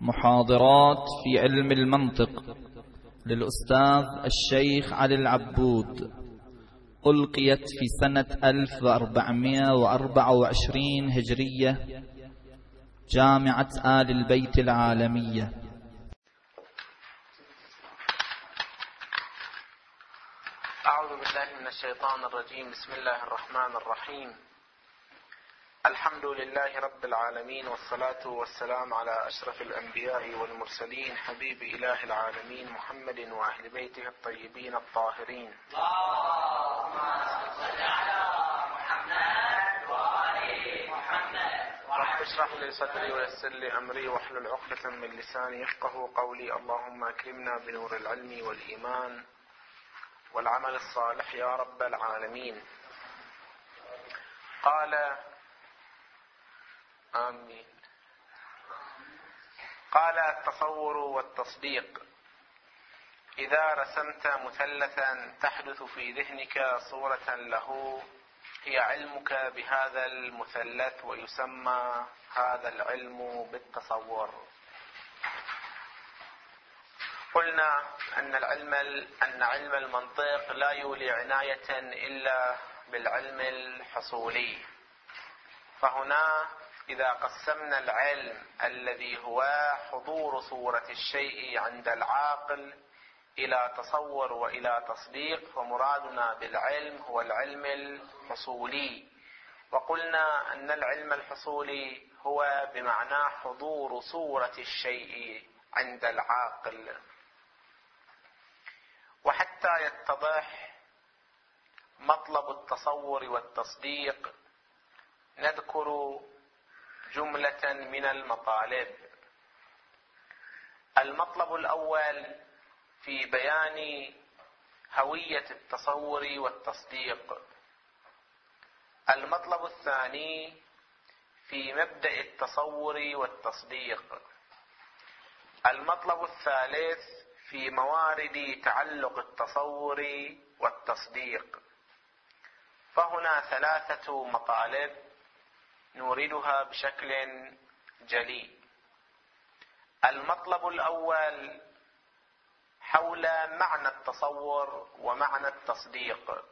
محاضرات في علم المنطق للأستاذ الشيخ علي العبود، ألقيت في سنة 1424 هجرية، جامعة آل البيت العالمية. أعوذ بالله من الشيطان الرجيم. بسم الله الرحمن الرحيم. الحمد لله رب العالمين، والصلاة والسلام على أشرف الأنبياء والمرسلين، حبيب إله العالمين محمد وأهل بيته الطيبين الطاهرين. اللهم صل على محمد وآل محمد. رب اشرح لي صدري ويسر لي أمري واحلل عقدة من لساني يفقه قولي. اللهم أكرمنا بنور العلم والإيمان والعمل الصالح يا رب العالمين. قال آمين. قال التصور والتصديق: إذا رسمت مثلثا تحدث في ذهنك صورة له، هي علمك بهذا المثلث، ويسمى هذا العلم بالتصور. قلنا أن علم المنطق لا يولي عناية إلا بالعلم الحصولي. فهنا إذا قسمنا العلم الذي هو حضور صورة الشيء عند العاقل إلى تصور وإلى تصديق، فمرادنا بالعلم هو العلم الحصولي. وقلنا أن العلم الحصولي هو بمعنى حضور صورة الشيء عند العاقل. وحتى يتضح مطلب التصور والتصديق نذكر جملة من المطالب. المطلب الأول في بيان هوية التصور والتصديق. المطلب الثاني في مبدأ التصور والتصديق. المطلب الثالث في موارد تعلق التصور والتصديق. فهنا ثلاثة مطالب نوردها بشكل جلي. المطلب الأول حول معنى التصور ومعنى التصديق.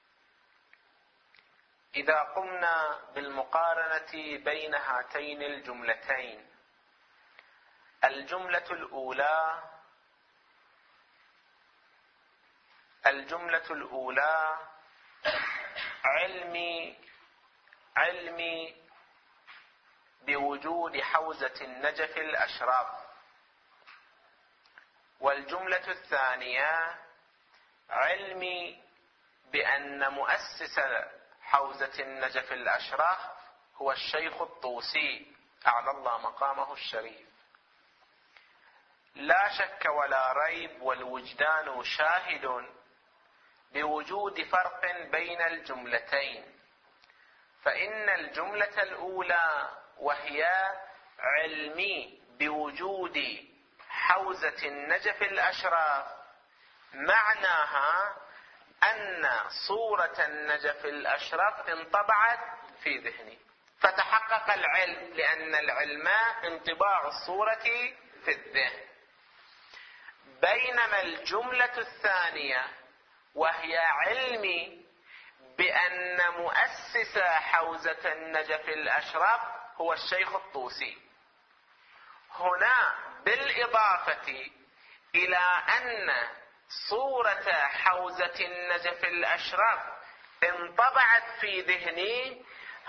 إذا قمنا بالمقارنة بين هاتين الجملتين، الجملة الأولى علمي بوجود حوزة النجف الأشراف. والجملة الثانية علمي بأن مؤسس حوزة النجف الأشراف هو الشيخ الطوسي أعلى الله مقامه الشريف. لا شك ولا ريب، والوجدان شاهد بوجود فرق بين الجملتين. فإن الجملة الأولى وهي علمي بوجود حوزة النجف الأشراف، معناها أن صورة النجف الأشراف انطبعت في ذهني، فتحقق العلم، لأن العلم انطباع الصورة في الذهن. بينما الجملة الثانية وهي علمي بأن مؤسس حوزة النجف الأشراف هو الشيخ الطوسي. هنا بالإضافة إلى أن صورة حوزة النجف الأشراف انطبعت في ذهني،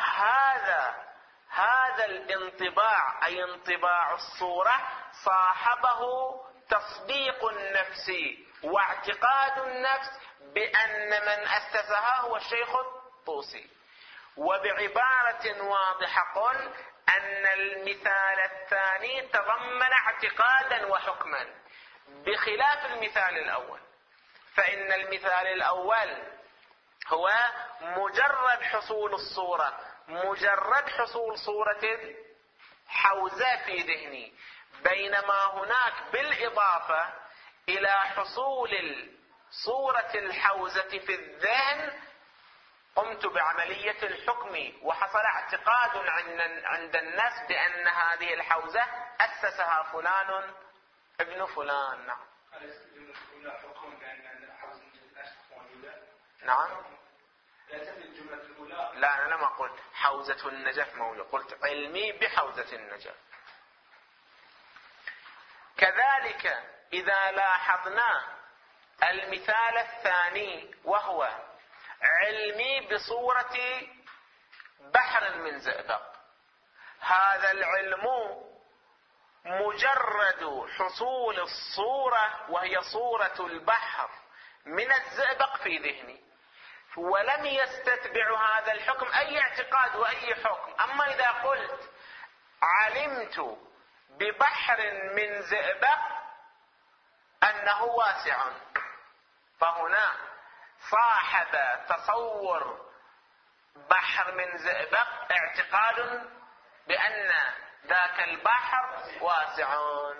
هذا الانطباع أي انطباع الصورة صاحبه تصديق النفس واعتقاد النفس بأن من أسسها هو الشيخ الطوسي. وبعبارة واضحة قل أن المثال الثاني تضمن اعتقادا وحكما بخلاف المثال الأول. فإن المثال الأول هو مجرد حصول الصورة، مجرد حصول صورة الحوزة في ذهني، بينما هناك بالإضافة إلى حصول صورة الحوزة في الذهن قمت بعملية الحكم وحصل اعتقاد عند الناس بأن هذه الحوزة أسسها فلان ابن فلان. نعم. نعم. لا أنا لما قلت حوزة النجف موجودة، قلت علمي بحوزة النجف. كذلك إذا لاحظنا المثال الثاني وهو علمي بصورة بحر من زئبق، هذا العلم مجرد حصول الصورة وهي صورة البحر من الزئبق في ذهني، ولم يستتبع هذا الحكم أي اعتقاد وأي حكم. أما إذا قلت علمت ببحر من زئبق أنه واسع، فهنا صاحب تصور بحر من زئبق اعتقاد بأن ذاك البحر واسع.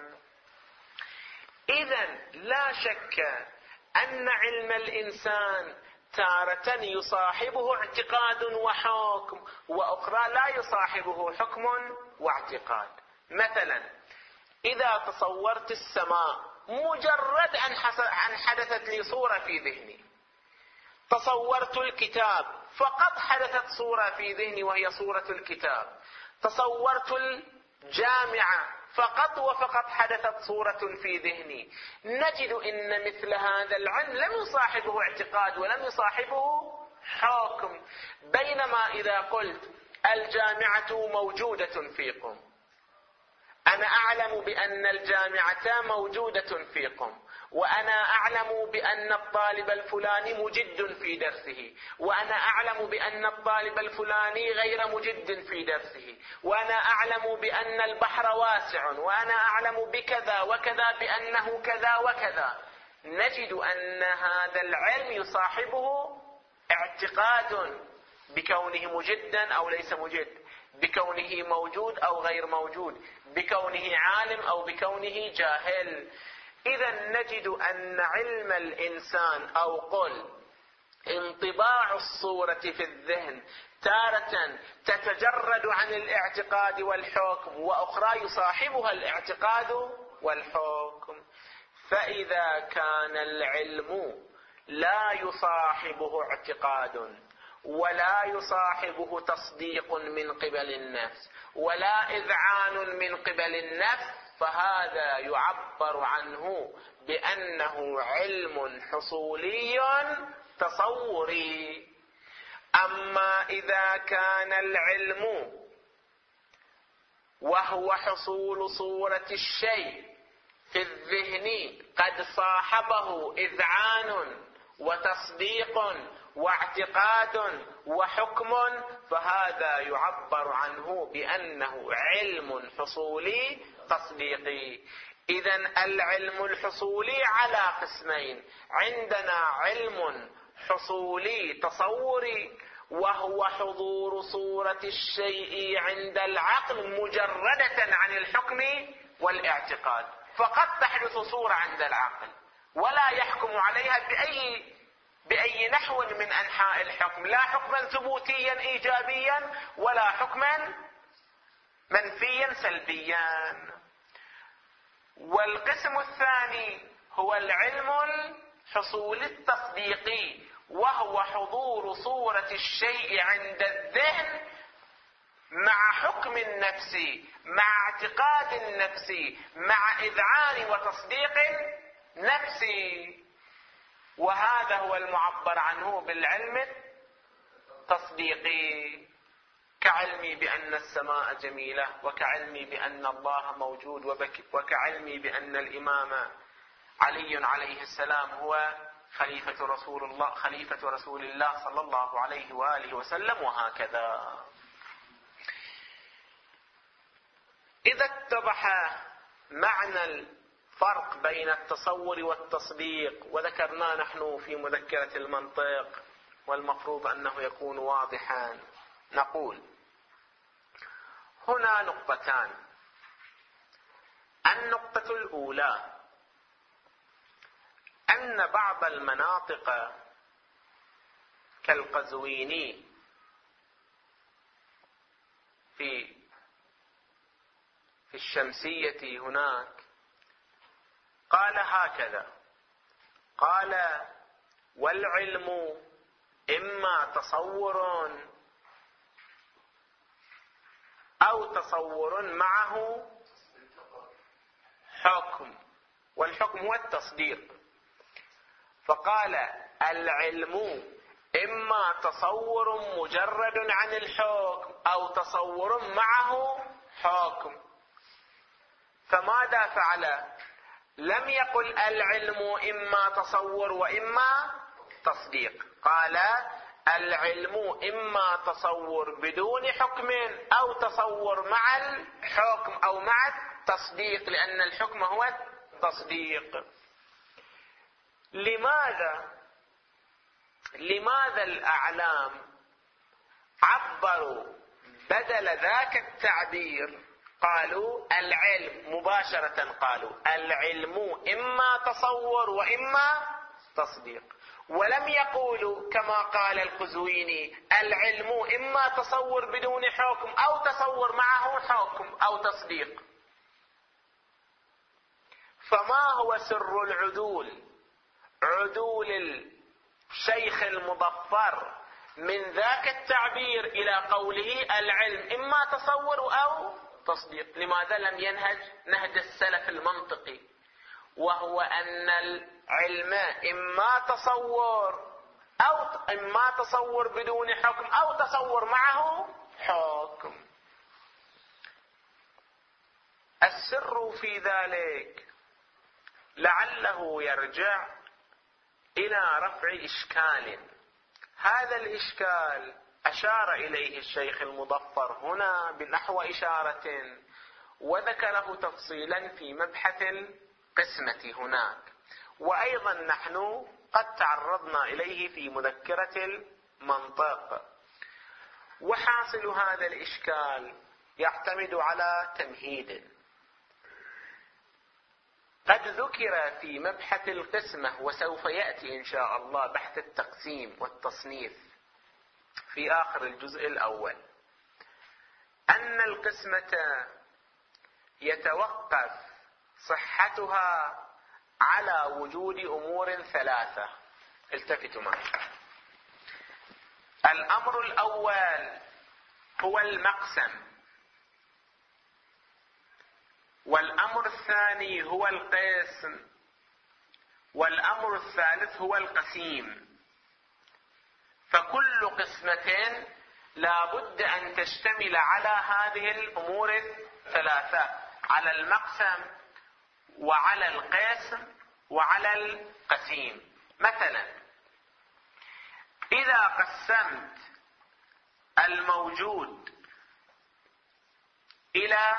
إذن لا شك أن علم الإنسان تارة يصاحبه اعتقاد وحكم، وأخرى لا يصاحبه حكم واعتقاد. مثلا إذا تصورت السماء مجرد أن حدثت لي صورة في ذهني، تصورت الكتاب فقط حدثت صورة في ذهني وهي صورة الكتاب، تصورت الجامعة فقط وفقط حدثت صورة في ذهني، نجد إن مثل هذا العلم لم يصاحبه اعتقاد ولم يصاحبه حكم. بينما إذا قلت الجامعة موجودة فيكم، أنا أعلم بأن الجامعة موجودة فيكم، وأنا أعلم بأن الطالب الفلاني مجد في درسه، وأنا أعلم بأن الطالب الفلاني غير مجد في درسه، وأنا أعلم بأن البحر واسع، وأنا أعلم بكذا وكذا بأنه كذا وكذا. نجد أن هذا العلم يصاحبه اعتقاد بكونه مجدا أو ليس مجد، بكونه موجود أو غير موجود، بكونه عالم أو بكونه جاهل. إذا نجد أن علم الإنسان أو قل انطباع الصورة في الذهن تارة تتجرد عن الاعتقاد والحكم، وأخرى يصاحبها الاعتقاد والحكم. فإذا كان العلم لا يصاحبه اعتقاد ولا يصاحبه تصديق من قبل النفس ولا إذعان من قبل النفس، فهذا يعبر عنه بأنه علم حصولي تصوري. أما إذا كان العلم وهو حصول صورة الشيء في الذهن قد صاحبه إذعان وتصديق واعتقاد وحكم، فهذا يعبر عنه بأنه علم حصولي تصديقي. إذن العلم الحصولي على قسمين: عندنا علم حصولي تصوري وهو حضور صورة الشيء عند العقل مجردة عن الحكم والاعتقاد، فقد تحدث صورة عند العقل ولا يحكم عليها بأي نحو من أنحاء الحكم، لا حكما ثبوتيا إيجابيا ولا حكما منفيا سلبيا. والقسم الثاني هو العلم الحصول التصديقي، وهو حضور صورة الشيء عند الذهن مع حكم النفس، مع اعتقاد النفس، مع إذعان وتصديق نفسي. وهذا هو المعبر عنه بالعلم التصديقي، كعلمي بأن السماء جميلة، وكعلمي بأن الله موجود، وكعلمي بأن الإمام علي عليه السلام هو خليفة رسول الله صلى الله عليه وآله وسلم، وهكذا. إذا اتضح معنى الفرق بين التصور والتصديق، وذكرنا نحن في مذكرة المنطق والمفروض أنه يكون واضحا، نقول هنا نقطتان. النقطة الأولى أن بعض المناطق كالقزويني في الشمسية هناك، قال هكذا: قال: والعلم إما تصور أو تصور معه حكم، والحكم هو التصديق. فقال: العلم إما تصور مجرد عن الحكم أو تصور معه حكم. فماذا فعل؟ لم يقل العلم إما تصور وإما تصديق، قال: العلم إما تصور بدون حكم أو تصور مع الحكم أو مع التصديق، لأن الحكم هو التصديق. لماذا الأعلام عبروا بدل ذاك التعبير؟ قالوا العلم مباشرة، قالوا العلم إما تصور وإما تصديق، ولم يقولوا كما قال القزويني العلم إما تصور بدون حكم أو تصور معه حكم أو تصديق. فما هو سر العدول؟ عدول الشيخ المظفر من ذاك التعبير إلى قوله العلم إما تصور أو تصديق. لماذا لم ينهج نهج السلف المنطقي، وهو أن العلم إما تصور أو إما تصور بدون حكم أو تصور معه حكم؟ السر في ذلك لعله يرجع إلى رفع إشكال. هذا الإشكال أشار إليه الشيخ المظفر هنا بنحو إشارة، وذكره تفصيلا في مبحث القسمة هناك، وأيضا نحن قد تعرضنا إليه في مذكرة المنطق. وحاصل هذا الإشكال يعتمد على تمهيد قد ذكر في مبحث القسمة، وسوف يأتي إن شاء الله بحث التقسيم والتصنيف في آخر الجزء الأول، أن القسمة يتوقف صحتها على وجود أمور ثلاثة. التفتوا معي. الأمر الأول هو المقسم، والأمر الثاني هو القسم، والأمر الثالث هو القسيم. فكل قسمة لا بد أن تشتمل على هذه الأمور الثلاثة، على المقسم وعلى القسم وعلى القسيم. مثلا إذا قسمت الموجود إلى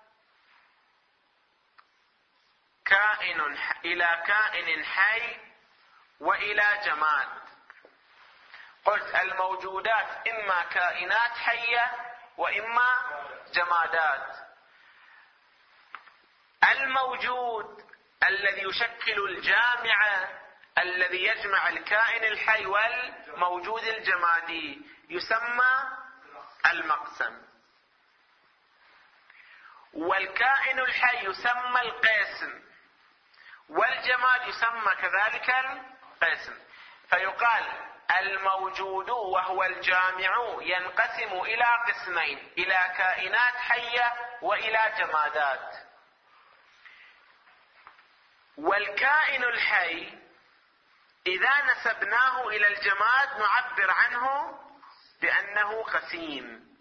كائن حي وإلى جماد، قلت الموجودات إما كائنات حية وإما جمادات. الموجود الذي يشكل الجامع الذي يجمع الكائن الحي والموجود الجمادي يسمى المقسم، والكائن الحي يسمى القسم، والجماد يسمى كذلك القسم. فيقال الموجود وهو الجامع ينقسم إلى قسمين، إلى كائنات حية وإلى جمادات. والكائن الحي إذا نسبناه إلى الجماد نعبر عنه بأنه قسيم.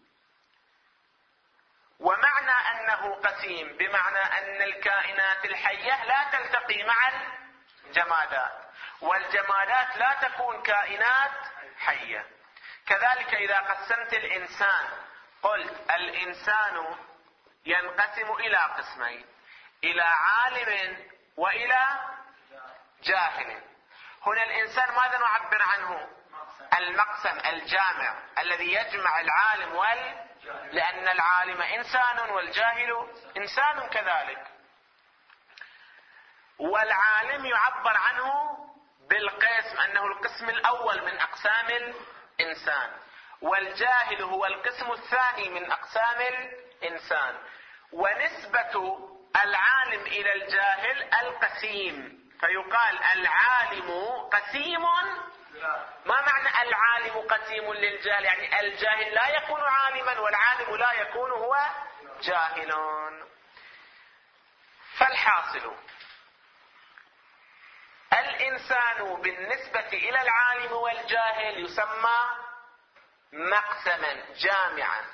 ومعنى أنه قسيم بمعنى أن الكائنات الحية لا تلتقي مع الجمادات، والجمادات لا تكون كائنات حية. كذلك إذا قسمت الإنسان قلت الإنسان ينقسم إلى قسمين، إلى عالم وإلى جاهل. هنا الإنسان ماذا نعبر عنه؟ المقسم الجامع الذي يجمع العالم لأن العالم إنسان والجاهل إنسان كذلك. والعالم يعبر عنه بالقسم أنه القسم الأول من أقسام الإنسان، والجاهل هو القسم الثاني من أقسام الإنسان. ونسبة العالم إلى الجاهل القسيم، فيقال العالم قسيم. ما معنى العالم قسيم للجاهل؟ يعني الجاهل لا يكون عالما والعالم لا يكون هو جاهل. فالحاصل الإنسان بالنسبة إلى العالم والجاهل يسمى مقسما جامعا،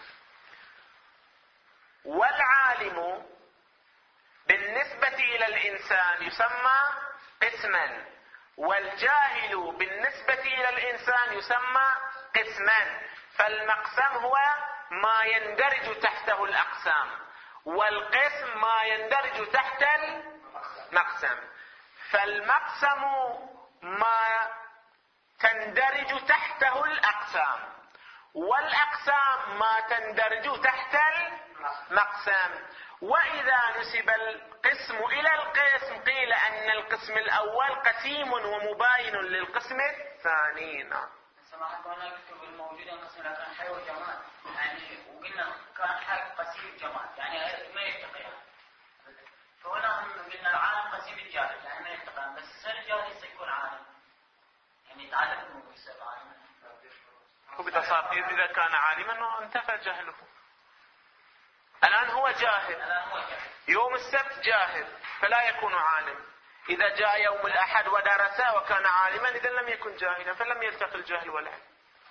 والعالم بالنسبة إلى الإنسان يسمى قسما، والجاهل بالنسبة إلى الإنسان يسمى قسما. فالمقسم هو ما يندرج تحته الأقسام، والقسم ما يندرج تحت المقسم. فالمقسم ما تندرج تحته الأقسام، والأقسام ما تندرج تحت المقسم. وإذا نسب القسم إلى القسم قيل أن القسم الأول قسيم ومباين للقسم الثاني. نعم. سماحة هنا كتب الموجودة مثلا كان حي وجمال، يعني وقلنا كان حي قسيم جمال، يعني ما يلتقيان. فهنا هم قلنا العالم قسيم الجاهل، يعني ما يلتقيان، بس الجاهل سيكون عالم، يعني يتعلم ويصير عالما. وبتصابير إذا كان عالما انتفى جهله. الآن هو جاهل، يوم السبت جاهل فلا يكون عالم. إذا جاء يوم الأحد ودرس وكان عالما إذا لم يكن جاهلا، فلم يلتقي الجهل والعلم.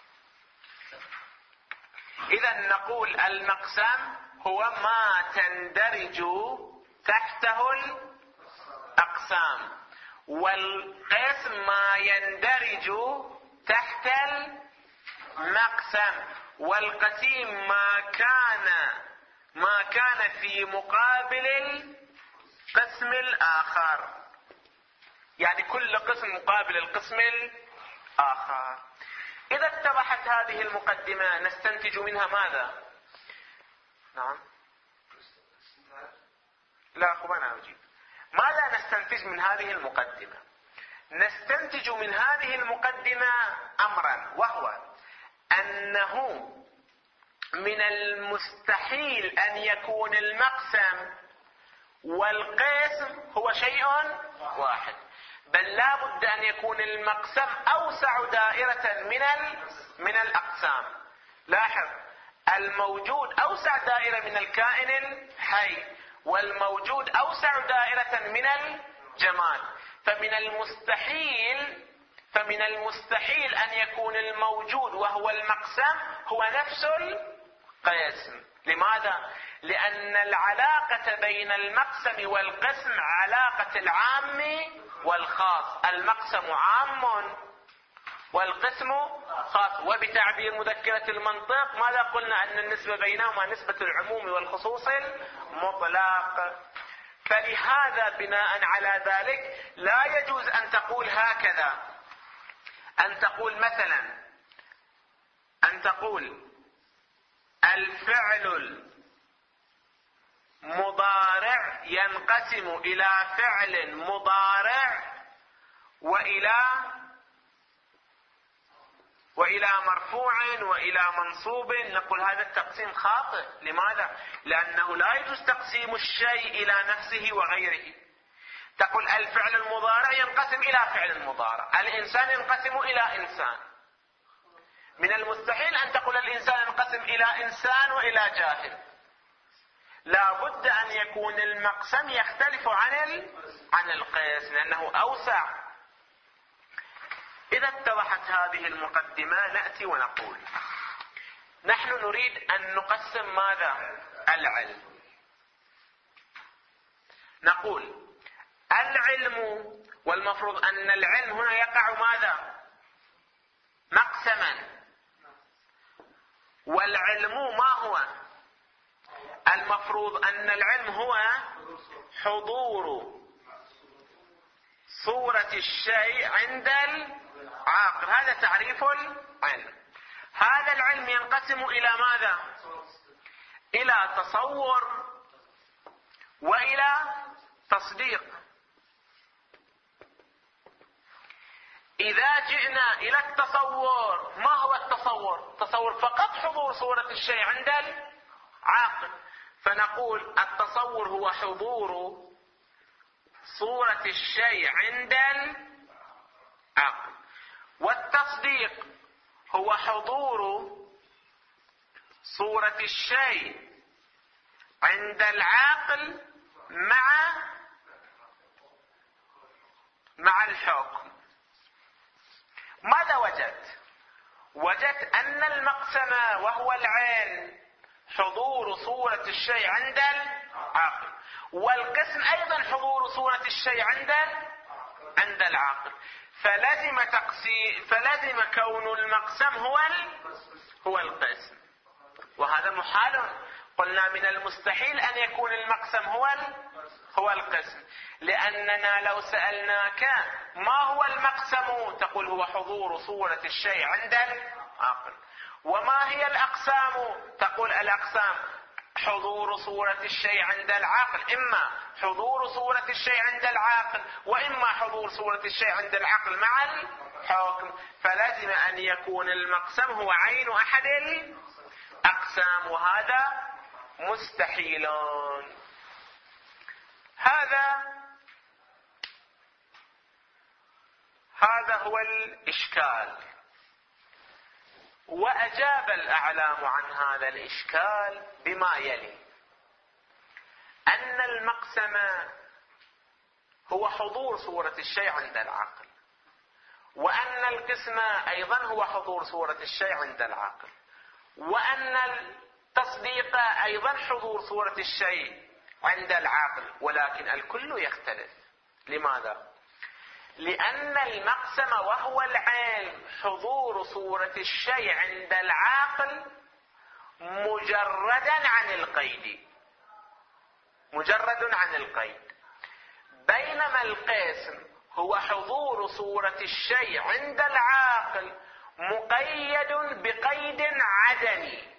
إذا نقول المقسم هو ما تندرج تحته الأقسام، والقسم ما يندرج تحت المقسم، والقسيم ما كان في مقابل القسم الآخر، يعني كل قسم مقابل القسم الآخر. إذا اتضحت هذه المقدمة نستنتج منها ماذا؟ نعم. لا أنا أجيب. ماذا نستنتج من هذه المقدمة؟ نستنتج من هذه المقدمة أمرا، وهو أنه من المستحيل أن يكون المقسم والقسم هو شيء واحد، بل لا بد أن يكون المقسم أوسع دائرة من الأقسام. لاحظ، الموجود أوسع دائرة من الكائن الحي، والموجود أوسع دائرة من الجماد. فمن المستحيل أن يكون الموجود وهو المقسم هو نفس القسم. لماذا؟ لأن العلاقة بين المقسم والقسم علاقة العام والخاص. المقسم عام والقسم خاص. وبتعبير مذكرة المنطق ماذا قلنا؟ أن النسبة بينهما نسبة العموم والخصوص المطلق. فلهذا بناء على ذلك لا يجوز أن تقول هكذا، أن تقول مثلا الفعل المضارع ينقسم إلى فعل مضارع وإلى مرفوع وإلى منصوب. نقول هذا التقسيم خاطئ. لماذا؟ لأنه لا يجوز تقسيم الشيء إلى نفسه وغيره. تقول الفعل المضارع ينقسم إلى فعل مضارع، الإنسان ينقسم إلى إنسان. من المستحيل أن تقول الإنسان ينقسم إلى إنسان وإلى جاهل. لا بد أن يكون المقسم يختلف عن القسم لأنه أوسع. إذا اتضحت هذه المقدمة نأتي ونقول نحن نريد أن نقسم ماذا؟ العلم. نقول العلم، والمفروض أن العلم هنا يقع ماذا؟ مقسما. والعلم ما هو؟ المفروض أن العلم هو حضور صورة الشيء عند العاقل. هذا تعريف العلم. هذا العلم ينقسم إلى ماذا؟ إلى تصور وإلى تصديق. إذا جئنا إلى التصور، ما هو التصور؟ التصور فقط حضور صورة الشيء عند العاقل، فنقول التصور هو حضور صورة الشيء عند العقل، والتصديق هو حضور صورة الشيء عند العاقل مع الحكم. ماذا وجدت؟ وجدت أن المقسم وهو العين حضور صورة الشيء عند العاقل، والقسم أيضا حضور صورة الشيء عند العاقل، فلزم كون المقسم هو القسم، وهذا محال. قلنا من المستحيل أن يكون المقسم هو القسم، لأننا لو سألناك ما هو المقسم تقول هو حضور صورة الشيء عند العاقل. وما هي الأقسام؟ تقول الأقسام حضور صورة الشيء عند العاقل، إما حضور صورة الشيء عند العاقل وإما حضور صورة الشيء عند العقل مع الحكم، فلازم أن يكون المقسم هو عين أحد الأقسام، وهذا مستحيل. هذا هو الإشكال. وأجاب الأعلام عن هذا الإشكال بما يلي: أن المقسم هو حضور صورة الشيء عند العقل، وأن القسم أيضا هو حضور صورة الشيء عند العقل، وأن التصديق أيضا حضور صورة الشيء عند العقل، ولكن الكل يختلف. لماذا؟ لأن المقسم وهو العين حضور صورة الشيء عند العاقل مجردا عن القيد، بينما القسم هو حضور صورة الشيء عند العاقل مقيد بقيد عدمي،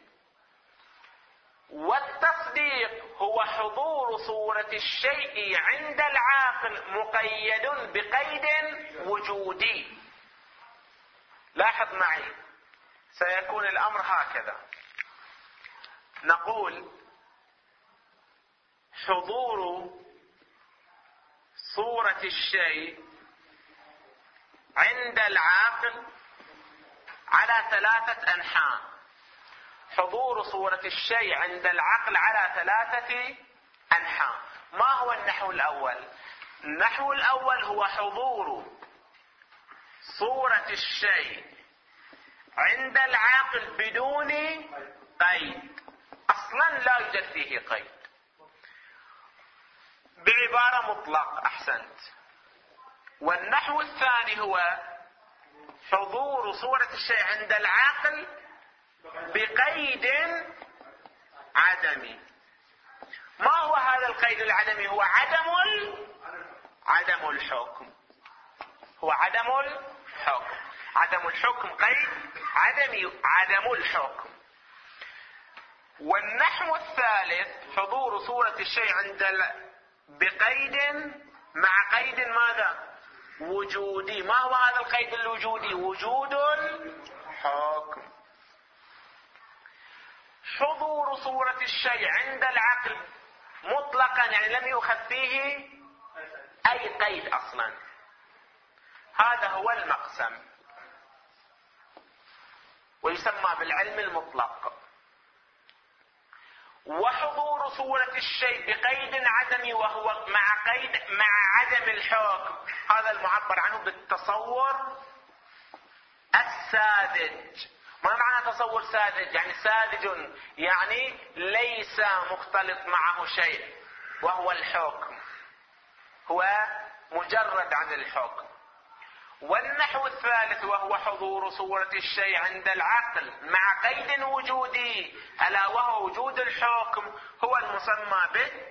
والتصديق هو حضور صورة الشيء عند العاقل مقيد بقيد وجودي. لاحظ معي، سيكون الأمر هكذا: نقول حضور صورة الشيء عند العاقل على 3 أنحاء. حضور صورة الشيء عند العقل على 3 أنحاء. ما هو النحو الأول؟ النحو الأول هو حضور صورة الشيء عند العاقل بدون قيد، أصلا لا يوجد فيه قيد، بعبارة مطلق. أحسنت. والنحو الثاني هو حضور صورة الشيء عند العاقل بقيد عدمي. ما هو هذا القيد العدمي؟ هو عدم الحكم. هو عدم الحكم قيد عدمي، عدم الحكم. والنحو الثالث حضور صورة الشيء بقيد مع قيد ماذا؟ وجودي. ما هو هذا القيد الوجودي؟ وجود الحكم. حضور صورة الشيء عند العقل مطلقا، يعني لم يؤخذ فيه أي قيد أصلا، هذا هو المقسم، ويسمى بالعلم المطلق. وحضور صورة الشيء بقيد عدمي وهو مع عدم الحكم، هذا المعبر عنه بالتصور الساذج. ما معنى تصور ساذج؟ يعني ساذج يعني ليس مختلط معه شيء، وهو الحكم، هو مجرد عن الحكم. والنحو الثالث وهو حضور صورة الشيء عند العقل مع قيد وجودي، ألا وهو وجود الحكم، هو المسمى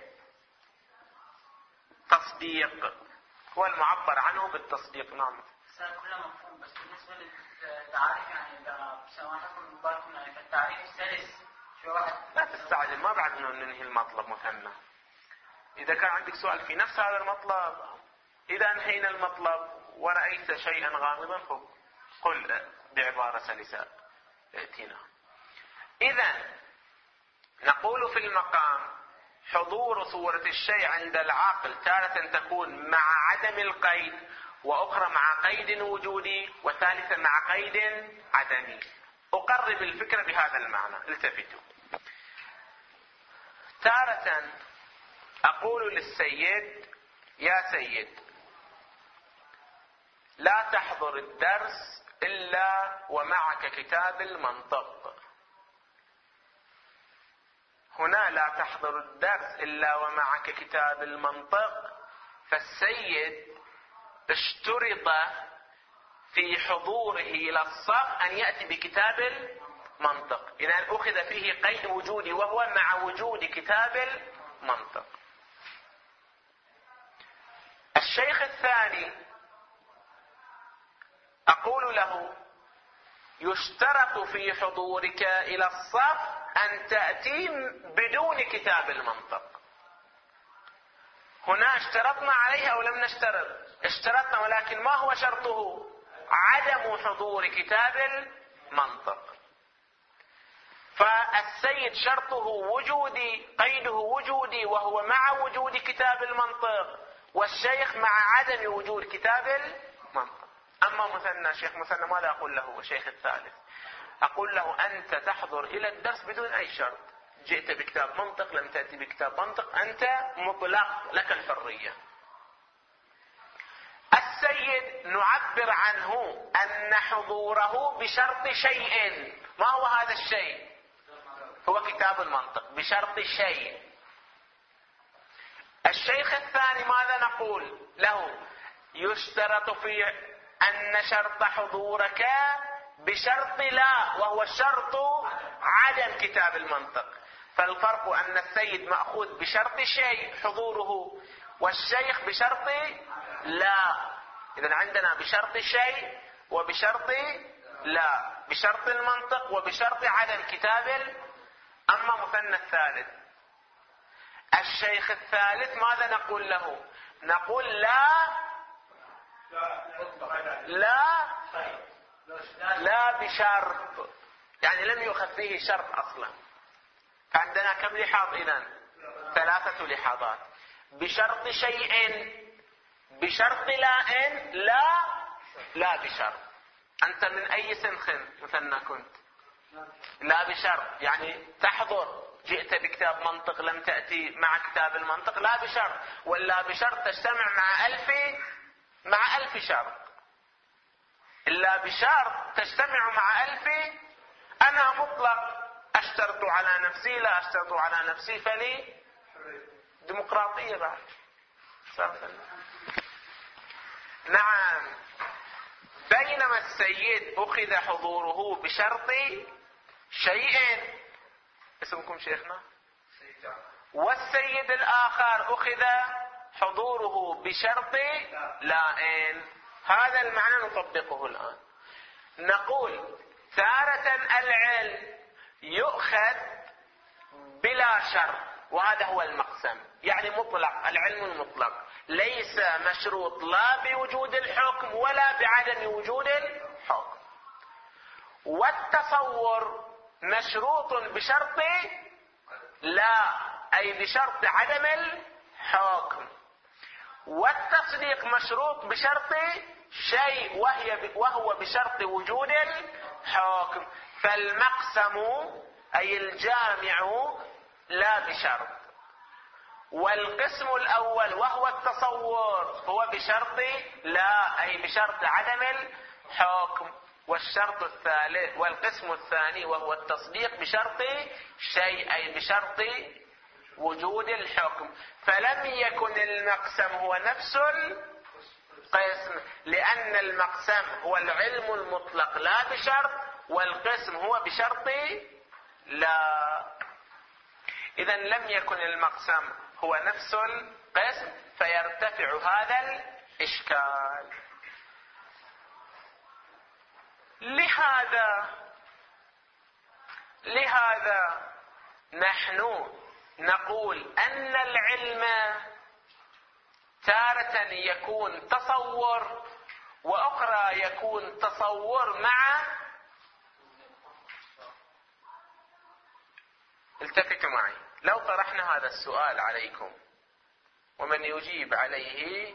بالتصديق، هو المعبر عنه بالتصديق. نعم. كله مفهوم، بس بالنسبة للتعريف يعني إذا سماحكم مباركم يعني في التعريف السلس شو واحد. لا تستعجل، ما بعد ننهي المطلب مثنى. إذا كان عندك سؤال في نفس هذا المطلب، إذا انهينا المطلب ورأيت شيئا غامضا قل بعبارة سلسة ائتنا. إذن نقول في المقام حضور صورة الشيء عند العقل تارة تكون مع عدم القيد، وأخرى مع قيد وجودي، وثالثة مع قيد عدمي. أقرب الفكرة بهذا المعنى. التفتوا. تارة أقول للسيد: يا سيد، لا تحضر الدرس إلا ومعك كتاب المنطق. هنا لا تحضر الدرس إلا ومعك كتاب المنطق، فالسيد اشترط في حضوره إلى الصف أن يأتي بكتاب المنطق. إذن أخذ فيه قيد وجودي وهو مع وجود كتاب المنطق. الشيخ الثاني أقول له: يشترط في حضورك إلى الصف أن تأتي بدون كتاب المنطق. هنا اشترطنا عليه أو لم نشترط؟ اشترطنا، ولكن ما هو شرطه؟ عدم حضور كتاب المنطق. فالسيد شرطه وجودي، قيده وجودي وهو مع وجود كتاب المنطق، والشيخ مع عدم وجود كتاب المنطق. أما مثنى، شيخ مثنى ماذا أقول له؟ الشيخ الثالث أقول له: أنت تحضر إلى الدرس بدون أي شرط. جئت بكتاب منطق، لم تأتي بكتاب منطق، أنت مطلق، لك الحرية. السيد نعبر عنه أن حضوره بشرط شيء. ما هو هذا الشيء؟ هو كتاب المنطق بشرط شيء. الشيخ الثاني ماذا نقول له؟ يشترط في أن شرط حضورك بشرط لا، وهو شرط عدم كتاب المنطق. فالفرق أن السيد مأخوذ بشرط شيء حضوره، والشيخ بشرط لا. إذن عندنا بشرط شيء وبشرط لا، بشرط المنطق وبشرط عدم كتاب. أما مثنى الثالث، الشيخ الثالث ماذا نقول له؟ نقول لا بشرط، يعني لم يؤخذ فيه شرط أصلا. فعندنا كم لحاظ إذن؟ 3 لحاظات. بشرط شيء، بشرط لا بشرط. أنت من أي سنخ مثنى كنت؟ لا بشرط، يعني تحضر، جئت بكتاب منطق لم تأتي مع كتاب المنطق، لا بشرط. ولا بشرط تجتمع مع ألف شرط. إلا بشرط تجتمع مع 1000. أنا مطلق، أشترط على نفسي لا أشترط على نفسي، فلي ديمقراطية بعد. نعم. بينما السيد أخذ حضوره بشرط شيء. اسمكم شيخنا؟ والسيد الآخر أخذ حضوره بشرط لائن. هذا المعنى نطبقه الآن. نقول تارة العلم يؤخذ بلا شرط، وهذا هو المقسم، يعني مطلق، العلم المطلق ليس مشروط لا بوجود الحكم ولا بعدم وجود الحكم. والتصور مشروط بشرط لا، أي بشرط عدم الحكم. والتصديق مشروط بشرط شيء وهو بشرط وجود الحكم. فالمقسم أي الجامع لا بشرط، والقسم الأول وهو التصور هو بشرط لا، أي بشرط عدم الحكم. والشرط الثالث والقسم الثاني وهو التصديق بشرط شيء، أي بشرط وجود الحكم. فلم يكن المقسم هو نفس القسم، لأن المقسم هو العلم المطلق لا بشرط، والقسم هو بشرط لا. إذن لم يكن المقسم هو نفس القسم، فيرتفع هذا الإشكال. لهذا نحن نقول أن العلم تارة يكون تصور، وأخرى يكون تصور مع. التفتوا معي، لو طرحنا هذا السؤال عليكم ومن يجيب عليه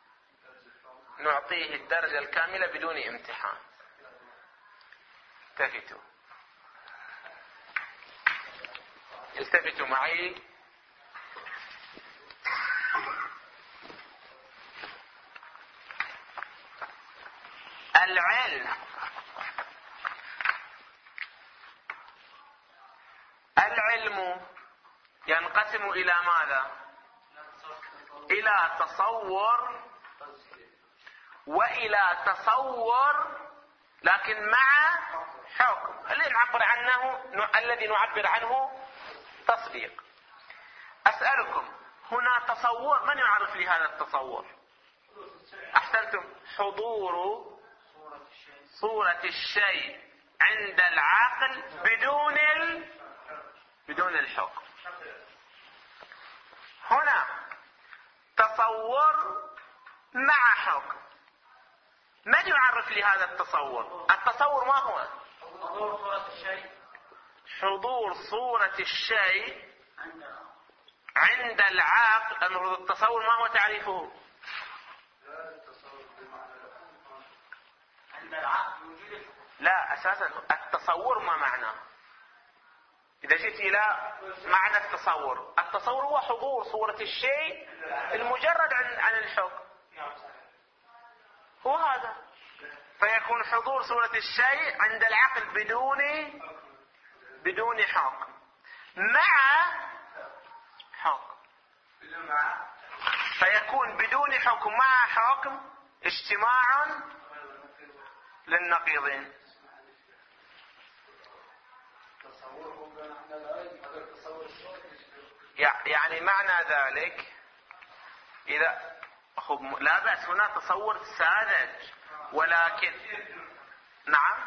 نعطيه الدرجة الكاملة بدون امتحان. التفتوا معي. العلم ينقسم إلى ماذا؟ إلى تصور وإلى تصور لكن مع حكم. الذي نعبر عنه تصديق. أسألكم، هنا تصور، من يعرف لي هذا التصور؟ أحسنتم، حضور صورة الشيء عند العقل بدون الحكم. هنا تصور مع حكم. من يعرف لي هذا التصور؟ التصور ما هو؟ حضور صورة الشيء عند العقل. التصور ما هو تعريفه؟ لا، أساسا التصور ما معناه؟ إذا جئت إلى معنى التصور هو حضور صورة الشيء المجرد عن الحكم، هو هذا. فيكون حضور صورة الشيء عند العقل بدون حكم مع حكم. فيكون بدون حكم مع حكم اجتماع للنقيضين. يعني معنى ذلك إذا لا بأس، هنا تصور ساذج ولكن نعم.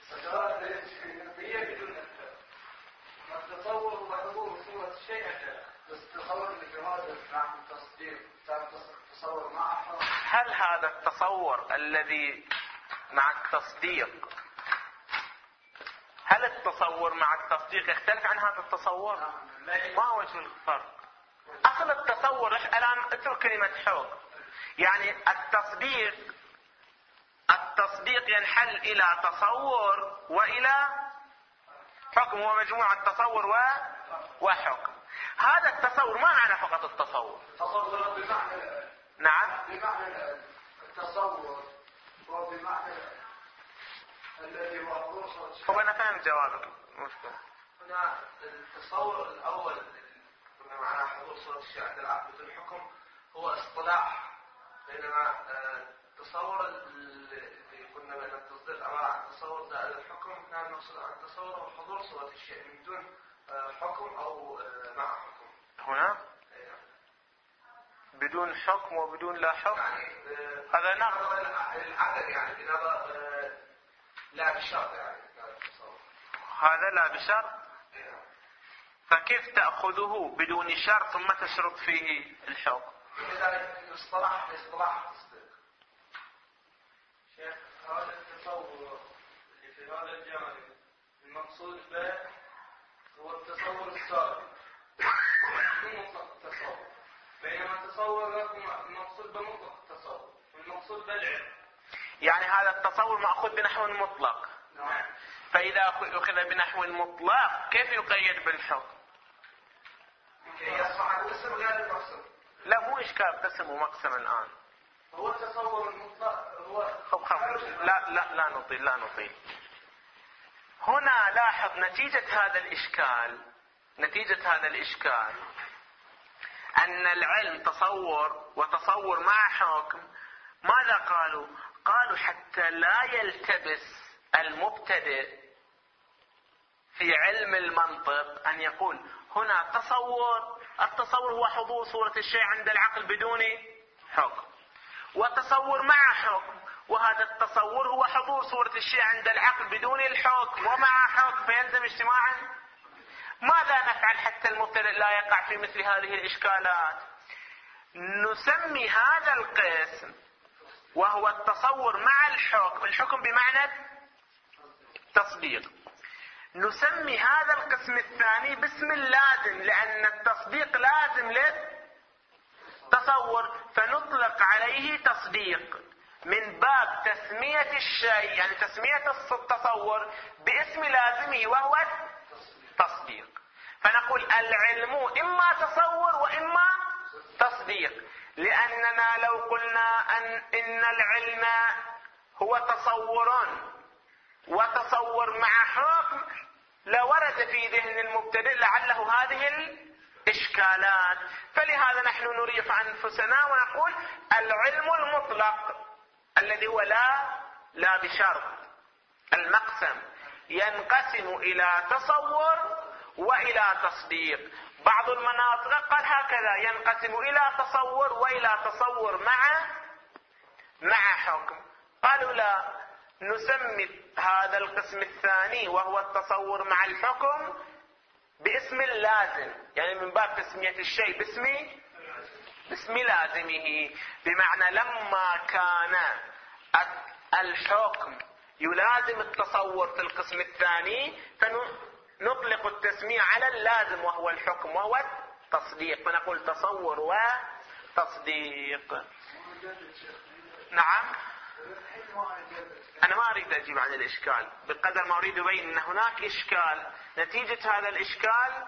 التصور هو حضور صورة الشيء، بس التصور اللي في هذا مع التصديق تصور مع. هل هذا التصور الذي مع التصديق، هل التصور مع التصديق يختلف عن هذا التصور؟ ما وجه الفرق؟ أصل التصور، الآن اترك كلمة حكم، يعني التصديق ينحل إلى تصور وإلى حكم، هو مجموعة تصور وحكم. هذا التصور ما معنى فقط التصور؟ تصور بمعنى. نعم، بمعنى التصور وبمعنى الذي هو حضور. هو أنا فهم جوابك، مشكلة. هنا التصور الأول كنا معناه حضور صورة الشيء عند العقل بدون حكم هو اصطلاح، بينما التصور اللي قلنا بأن التصديق عبارة عن تصور زائد الحكم، نحن نقصد عن التصور هو حضور صورة الشيء من دون حكم أو مع حكم. هنا بدون حكم وبدون لا حكم، يعني هذا نقص العدد، يعني بنظر لا بشرط، يعني هذا لا بشرط. فكيف تأخذه بدون شرط ثم تشرط فيه الحكم؟ لذلك الاصطلاح التصديق. شيخ، هذا التصور اللي في هذا الجانب المقصود به هو التصور السابق، مو مطلق التصور، بينما التصور المقصود بمطلق التصور، والمقصود بالعلم. يعني هذا التصور مأخوذ بنحو مطلق. نعم. فإذا أخذ بنحو مطلق كيف يقيد بالحكم؟ يصبح القسم غير المقسم. لا، مو إشكال قسم ومقسم الآن. هو التصور المطلق هو لا نطيل. هنا لاحظ نتيجة هذا الإشكال أن العلم تصور وتصور مع حكم. ماذا قالوا حتى لا يلتبس المبتدئ في علم المنطق أن يقول هنا التصور هو حضور صورة الشيء عند العقل بدون حكم، وتصور مع حكم، وهذا التصور هو حضور صورة الشيء عند العقل بدون الحكم ومع حكم، فيلزم اجتماعا. ماذا نفعل حتى المبتدئ لا يقع في مثل هذه الإشكالات؟ نسمي هذا القسم وهو التصور مع الحكم بمعنى تصديق. نسمي هذا القسم الثاني باسم اللازم، لأن التصديق لازم للتصور، فنطلق عليه تصديق من باب تسمية الشيء، يعني تسمية التصور باسم لازمه وهو التصديق. فنقول العلم إما تصور وإما تصديق، لأننا لو قلنا إن العلم هو تصور وتصور مع حكم لورد في ذهن المبتدئ لعله هذه الإشكالات. فلهذا نحن نريح أنفسنا ونقول العلم المطلق الذي هو لا بشرط، المقسم ينقسم إلى تصور وإلى تصديق. بعض المناطق قال هكذا ينقسم إلى تصور وإلى تصور مع حكم. قالوا لا، نسمي هذا القسم الثاني وهو التصور مع الحكم باسم اللازم، يعني من باب تسمية الشيء باسم لازمه، بمعنى لما كان الحكم يلازم التصور في القسم الثاني فنطلق التسمية على اللازم وهو الحكم وهو التصديق، فنقول تصور وتصديق. نعم، أنا ما أريد أجيب عن الإشكال بقدر ما أريد أبين أن هناك إشكال. نتيجة هذا الإشكال،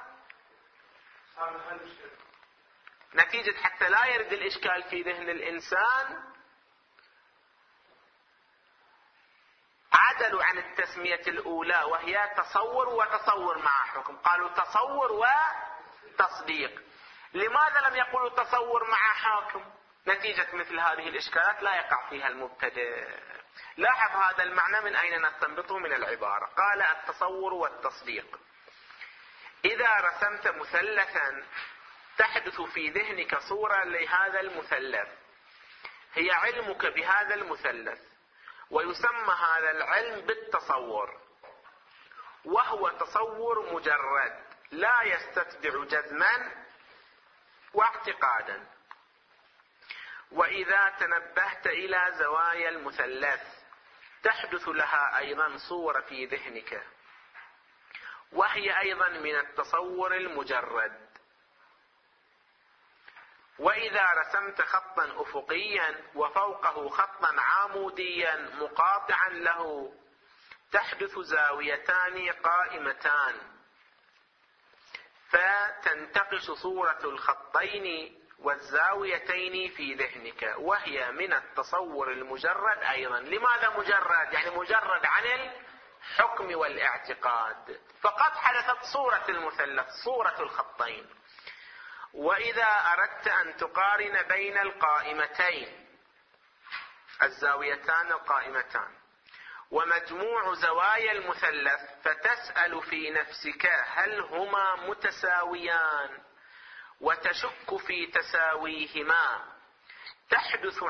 نتيجة حتى لا يرد الإشكال في ذهن الإنسان، عدلوا عن التسمية الأولى وهي تصور وتصور مع حكم، قالوا تصور وتصديق. لماذا لم يقولوا تصور مع حكم؟ نتيجة مثل هذه الإشكالات لا يقع فيها المبتدئ. لاحظ هذا المعنى من أين نستنبطه من العبارة. قال التصور والتصديق. إذا رسمت مثلثا تحدث في ذهنك صورة لهذا المثلث، هي علمك بهذا المثلث، ويسمى هذا العلم بالتصور، وهو تصور مجرد لا يستتبع جزما واعتقادا. وإذا تنبهت إلى زوايا المثلث تحدث لها أيضا صورة في ذهنك، وهي أيضا من التصور المجرد. وإذا رسمت خطا أفقيا وفوقه خطا عموديا مقاطعا له تحدث زاويتان قائمتان، فتنتقش صورة الخطين والزاويتين في ذهنك، وهي من التصور المجرد أيضا. لماذا مجرد؟ يعني مجرد عن الحكم والاعتقاد، فقد حدثت صورة المثلث، صورة الخطين. وإذا أردت أن تقارن بين القائمتين، الزاويتان القائمتان، ومجموع زوايا المثلث، فتسأل في نفسك هل هما متساويان، وتشك في تساويهما، تحدث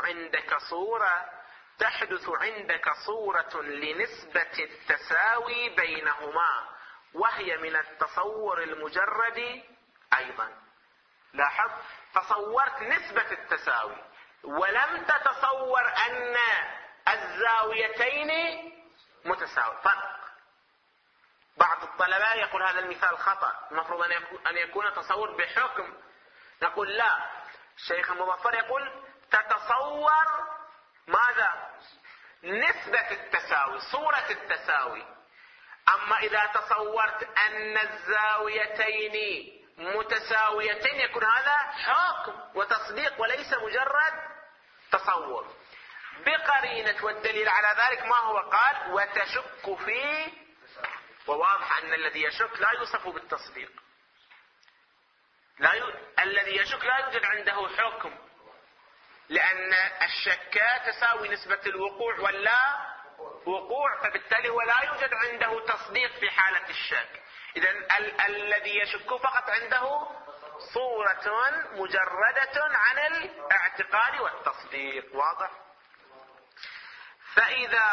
عندك صورة لنسبة التساوي بينهما، وهي من التصور المجرد أيضا. لاحظ، تصورت نسبة التساوي ولم تتصور أن الزاويتين متساوي، فرق. بعض الطلبة يقول هذا المثال خطأ، المفروض أن يكون تصور بحكم. نقول لا، الشيخ المظفر يقول تتصور ماذا؟ نسبة التساوي، صورة التساوي. أما إذا تصورت أن الزاويتين متساويتين يكون هذا حكم وتصديق وليس مجرد تصور بقرينة. والدليل على ذلك ما هو؟ قال وتشك فيه. وواضح أن الذي يشك لا يوصف بالتصديق، الذي يشك لا يوجد عنده حكم، لأن الشك تساوي نسبة الوقوع ولا وقوع، فبالتالي هو لا يوجد عنده تصديق في حالة الشك. إذن الذي يشك فقط عنده صورة مجردة عن الاعتقاد والتصديق. واضح؟ فإذا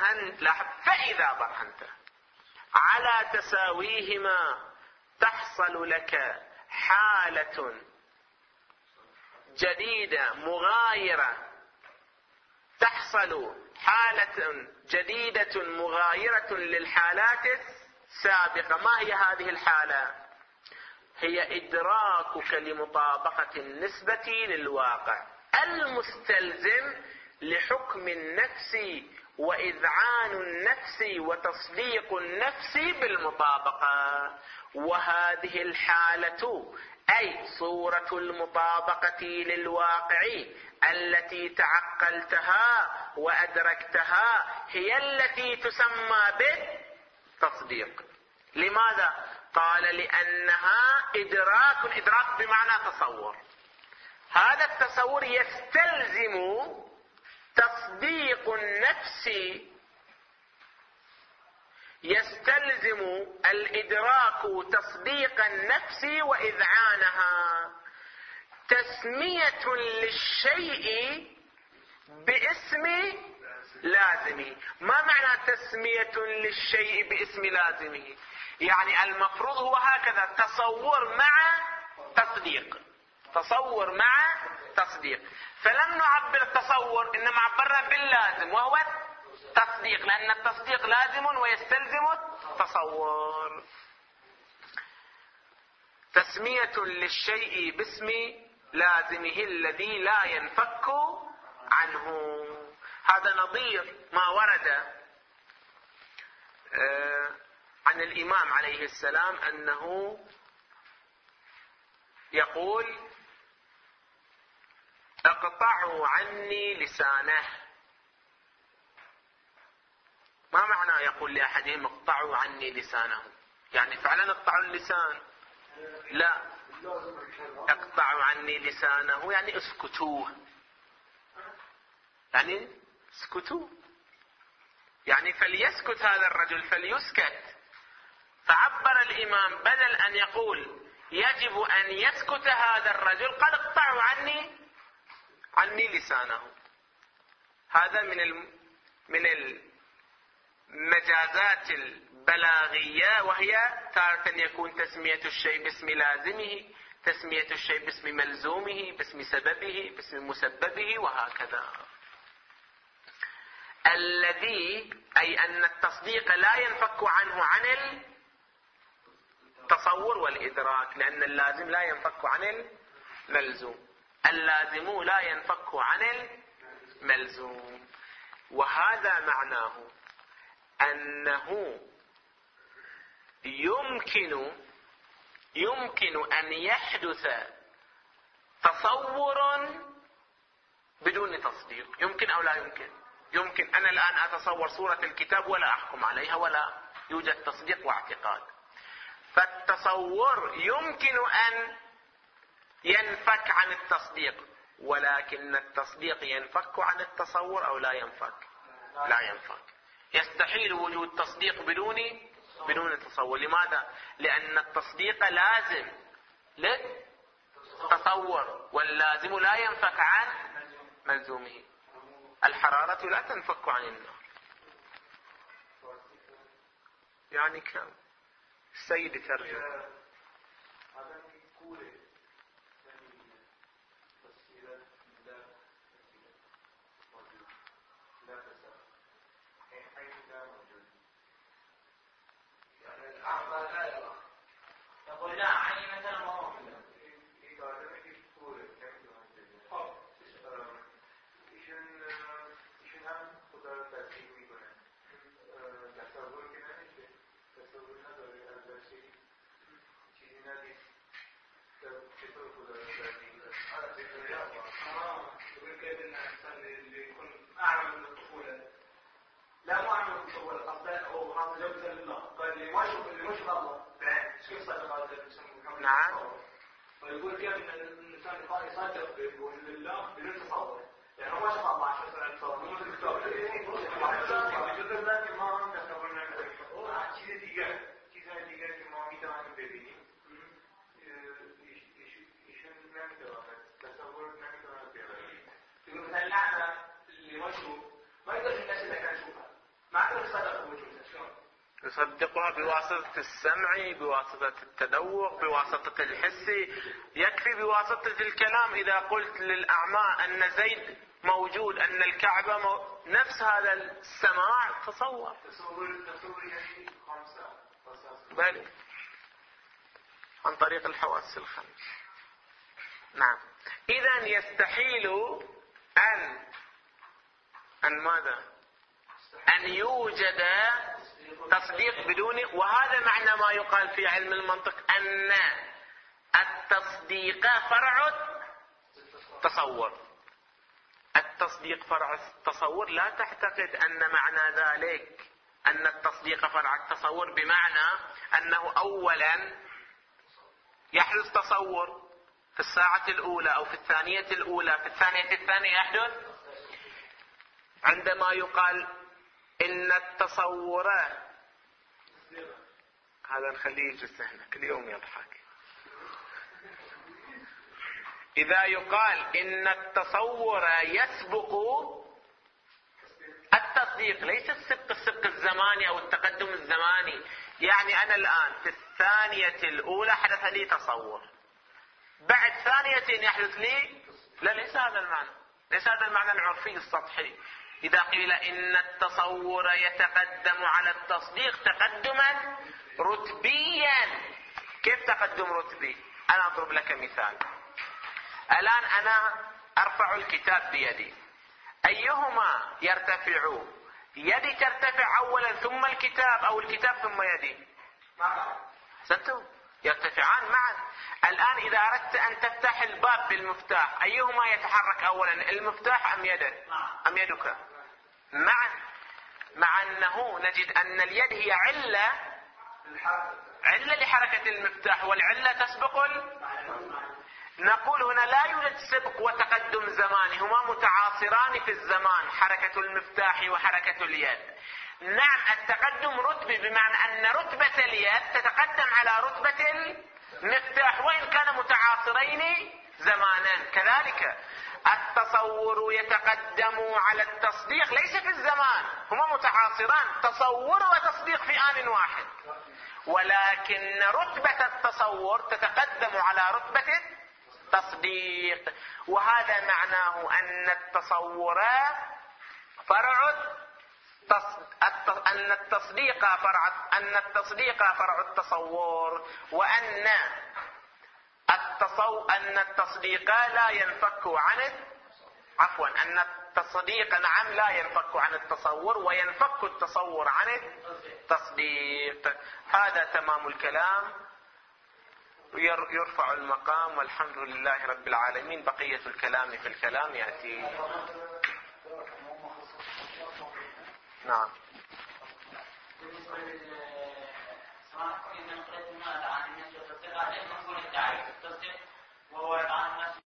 برهنت على تساويهما تحصل لك حالة جديدة مغايرة تحصل حالة جديدة مغايرة للحالات السابقة. ما هي هذه الحالة؟ هي إدراكك لمطابقة النسبة للواقع المستلزم لحكم النفس وإذعان النفس وتصديق النفس بالمطابقة. وهذه الحالة أي صورة المطابقة للواقع التي تعقلتها وأدركتها هي التي تسمى بالتصديق. لماذا؟ قال لأنها إدراك بمعنى تصور. هذا التصور يستلزم تصديق النفس، يستلزم الإدراك تصديق النفس وإذعانها، تسمية للشيء باسم لازمه. ما معنى تسمية للشيء باسم لازمه؟ يعني المفروض هو هكذا: تصور مع تصديق، تصور مع تصديق. فلم نعبر التصور، إنما عبرنا باللازم وهو التصديق، لأن التصديق لازم ويستلزم التصور. تسمية للشيء باسم لازمه الذي لا ينفك عنه. هذا نظير ما ورد عن الإمام عليه السلام أنه يقول: اقطعوا عني لسانه. ما معنى يقول لأحدهم اقطعوا عني لسانه؟ يعني فعلا اقطعوا اللسان؟ لا، اقطعوا عني لسانه يعني اسكتوه، يعني اسكتوه، يعني فليسكت هذا الرجل، فليسكت. فعبر الإمام بدل أن يقول يجب أن يسكت هذا الرجل قال اقطعوا عني لسانه. هذا من المجازات البلاغية، وهي تارة يكون تسمية الشيء باسم لازمه، تسمية الشيء باسم ملزومه، باسم سببه، باسم مسببه، وهكذا. الذي أي أن التصديق لا ينفك عنه عن التصور والإدراك، لأن اللازم لا ينفك عن الملزوم، اللازم لا ينفك عن الملزوم. وهذا معناه أنه يمكن أن يحدث تصور بدون تصديق. يمكن أو لا يمكن؟ يمكن. أنا الآن أتصور صورة الكتاب ولا أحكم عليها ولا يوجد تصديق واعتقاد. فالتصور يمكن أن ينفك عن التصديق، ولكن التصديق ينفك عن التصور أو لا ينفك؟ لا ينفك. يستحيل وجود تصديق بدون تصور. لماذا؟ لأن التصديق لازم للتصور، واللازم لا ينفك عن ملزومه. الحرارة لا تنفك عن النار. يعني كم السيد ترجم يقول لا عين مثلا ما هو لا مو عن الطفولة، قصده هو هذا جوزة لله، قال اللي ما يشوف الله كيف صدق هذا الإنسان؟ نعم. ويقول كيف إن الإنسان يصدق لله بدون تصور، يعني هو ما شاف الله عشان يصير تصور، مو مثل الكتاب. الجزء الثاني ما عنده قبلنا شيء ديجا که ما میتوانیم ببینیم ایشون نمیتواند تصور نمیتواند بیاورد. يقول مثلا اللعنة اللي ما يقدر الناس اللي كان يشوفها ما يقدر يصدق وجودها. شلون؟ يصدقها بواسطة السمع، بواسطة التذوق، بواسطة الحس. يكفي بواسطة الكلام. إذا قلت للأعمى أن زيد موجود، أن الكعبة نفس هذا السماع تصور. بل عن طريق الحواس الخمس. نعم. إذن يستحيل أن ماذا؟ أن يوجد تصديق بدون، وهذا معنى ما يقال في علم المنطق أن التصديق فرع التصور. التصديق فرع التصور، لا تعتقد أن معنى ذلك أن التصديق فرع التصور بمعنى أنه أولا يحدث تصور في الساعة الأولى أو في الثانية الأولى، في الثانية الثانية يحدث. عندما يقال إن التصور، هذا نخليه يجلس هنا كل يوم يضحك. إذا يقال إن التصور يسبق التصديق، ليس السبق الزماني أو التقدم الزماني، يعني أنا الآن في الثانية الأولى حدث لي تصور، بعد ثانية يحدث لي، لا، ليس هذا المعنى، ليس هذا المعنى العرفي السطحي. إذا قيل إن التصور يتقدم على التصديق تقدما رتبيا، كيف تقدم رتبي؟ أنا أضرب لك مثال. الآن أنا أرفع الكتاب بيدي، أيهما يرتفع؟ يدي ترتفع أولا ثم الكتاب، أو الكتاب ثم يدي؟ سنتم يرتفعان معا. الآن إذا أردت أن تفتح الباب بالمفتاح، أيهما يتحرك أولا، المفتاح أم يدك؟ أم يدك؟ معا. مع أنه نجد أن اليد هي علة لحركة المفتاح، والعلة تسبق نقول هنا لا يوجد سبق وتقدم زماني، هما متعاصران في الزمان، حركة المفتاح وحركة اليد. نعم، التقدم رتبي، بمعنى أن رتبة اليد تتقدم على رتبة المفتاح وإن كان متعاصرين زمانا. كذلك التصور يتقدم على التصديق ليس في الزمان، هما متعاصران، تصور وتصديق في آن واحد، ولكن رتبة التصور تتقدم على رتبة التصديق. وهذا معناه أن التصور فرع أن التصديق فرع التصور، وأن التصديق لا ينفك عن أن التصديق نعم لا ينفك عن التصور، وينفك التصور عن التصديق. هذا تمام الكلام، يرفع المقام، والحمد لله رب العالمين. بقية الكلام في الكلام يأتي. نعم. بالنسبة للسماع كل من قلت الناس عن الناس والتصديق عليه، نقول التعريف التصديق وهو عن الناس